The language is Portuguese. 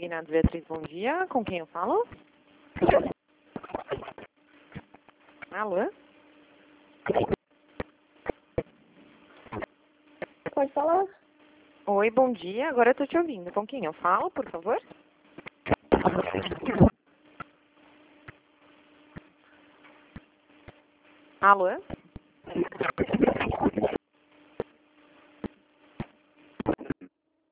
Consignados Beatriz, bom dia. Com quem eu falo? Alô? Pode falar? Oi, bom dia. Agora eu tô te ouvindo. Com quem eu falo, por favor? Alô?